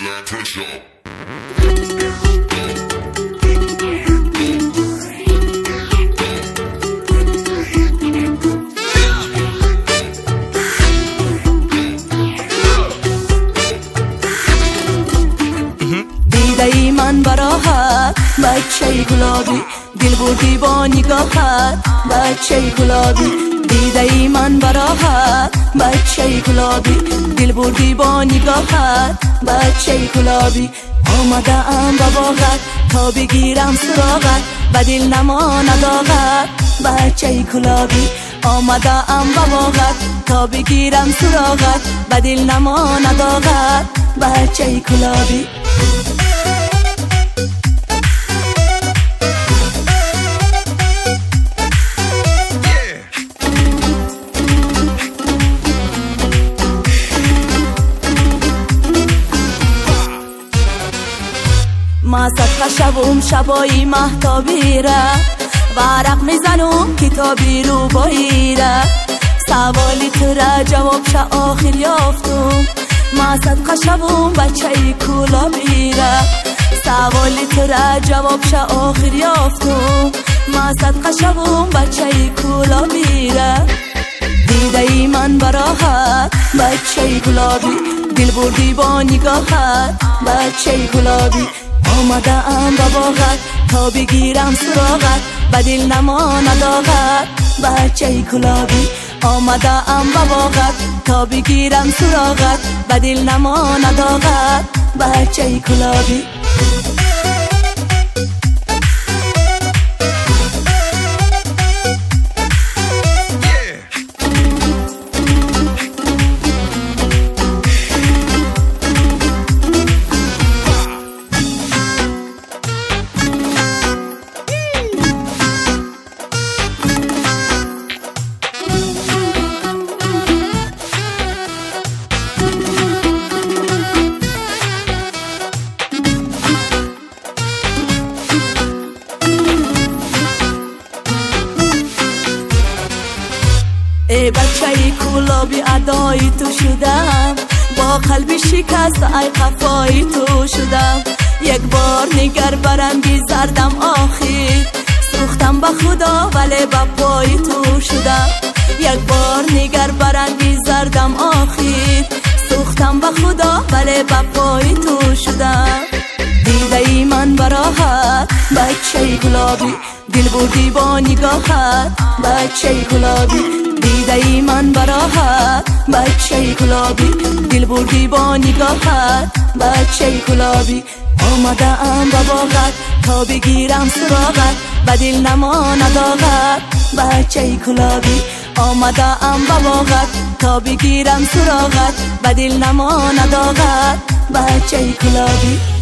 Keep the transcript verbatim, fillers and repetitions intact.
دیده ای من براحت بچه گلابی، دل بردی با نگاهت بچه گلابی. دیده ای من براحت بچه گلابی، دل بردی با نگاهت بچه گلابی. آمده ام با باغت تا بگیرم سراغت و دل نماند آغت بچه گلابی. آمده ام با باغت تا بگیرم سراغت و دل نماند آغت بچه گلابی. ما صدقه شبم شبایی مهتابی را، ورق میزنم کتابی رو بایی را. سوالی تو را جواب شه آخر یافتم، ما صدقه شبم بچه کلابی را. سوالی تو را جواب شه آخر یافتم، ما صدقه شبم بچه کلابی را. دیده ای من براحت بچه گلابی، دل بردی با نگاهت بچه گلابی. آمده ام با باغت تا بگیرم سراغت و دل نماند آغت بچه گلابی. آمده ام با باغت تا بگیرم سراغت و دل نماند آغت بچه گلابی. ای بچه کلابی ادای تو شدم، با قلبی شکست ای قفای تو شدم. یک بار نگر برنگی زردم آخر، سوختم به خدا ولی با پای تو شدم. یک بار نگر برنگی زردم آخر، سوختم به خدا ولی با پای تو شدم. دیده ای من براحت بچه گلابی، دل بردی با نگاهت بچه گلابی. دیده ای من براحت بچه گلابی، دل بردی با نگاهت بچه گلابی. آمده ام با باغت تا بگیرم سراغت و دل نماند آغت بچه گلابی. آمده ام با باغت تا بگیرم سراغت و دل نماند آغت بچه گلابی.